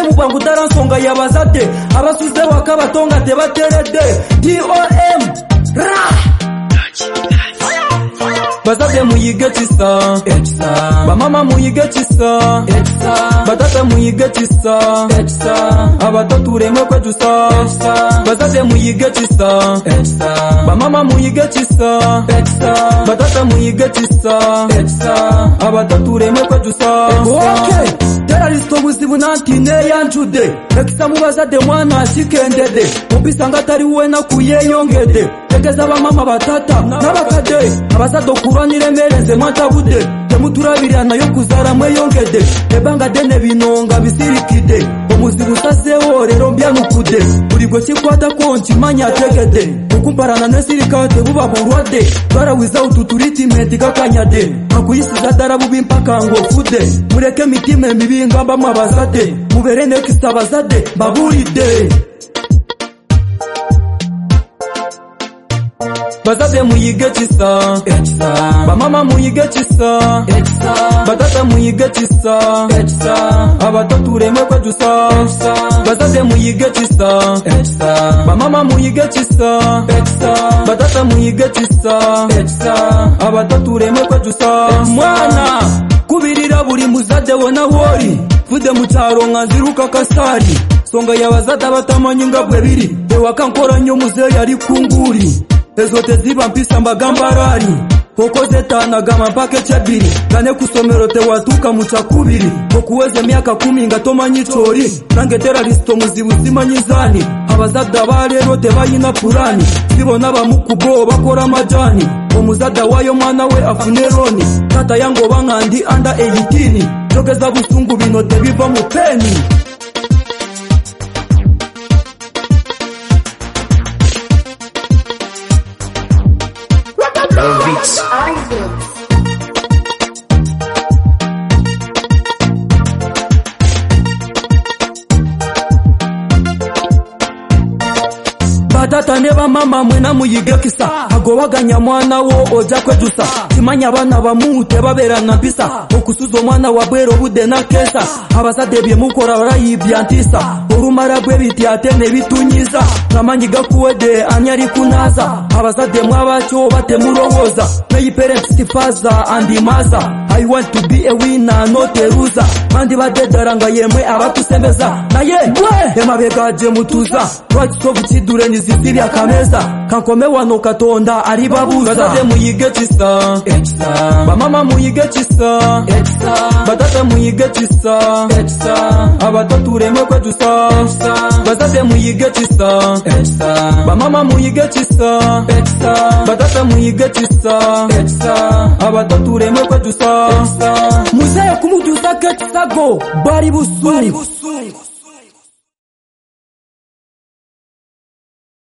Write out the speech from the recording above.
mugwangu taransonga yabazade abasuze wakabatonga tebaterede DOM ra bazade muyige chisa bamama muyige chisa batata muyige chisa abato remwe kwejusa bazade muyige chisa bamama muyige chisa batata muyige chisa abato remwe kwejusa okay terrorist obuzibu nantine yanjude ekisa mubazade mwana ashikendede mubisanga tari we na kuyeyongede tekeza bamama batata nabakade abazado kuranire merenze matabude temuturabirana yo kuzara mweyongede ebanga dene binonga bisirikide omuzibu sasewo rero mbyanukude burigwe kikwata konti manya tegede ukumparana nesirikate buba burwade bara without treatment gakanyade akuyisiza darabu bimpaka ngo fude mureke mitime mibinga bamabazade muberene kisabazade baburide bazade muyige chisa bamama muyige chisa batata muyige chisa abato remwe kwejusa bazade muyige chisa bamama muyige chisa batata muyige chisa abato remwe kwejusa mwana kubirira buri muzade wona wori fude mucharo nganziruka kasari songa yabazada batamanyinga bwebiri ewakankora nyo muzeyo yari kunguri ezote ziba mpisa mbagambarari kokoze tana gama mpake chebiri gane kusomero te watuka muchakubiri kokuweze miaka 10 ngatoma nyichori nange terroristo muzibu simanyizani abazada barero te bayina purani sibona bamukubo bakora majani omuzada wayo mwana we afuneroni tata yango bangandi under 18 jogeza busungu bino te biva mu peni batata ne bamama mwena muyige kisa agobaganya mwana wo oja kwejusa kimanya abana bamute baberana mpisa okusuzo mwana wa bwero bude na kesa abazade bye mukora barayibyantisa urumara bwe bityate ne bitunyiza namanyi gakuwede anyari kunaza abazade mwabacho batemurowoza my parents tifaza and maza I want to be a winner not a loser mandi badedaranga yemwe abatusembeza naye mwe emabegaje mutuza right so bukidure nizisiri akameza kankome wano katonda ari babuza bazade muyige chisa bamama muyige chisa batata muyige chisa abato remwe kwejusa bazade muyige chisa bamama muyige chisa batata muyige chisa abato remwe kwejusa muzeyo kumutuza kechisago bari busu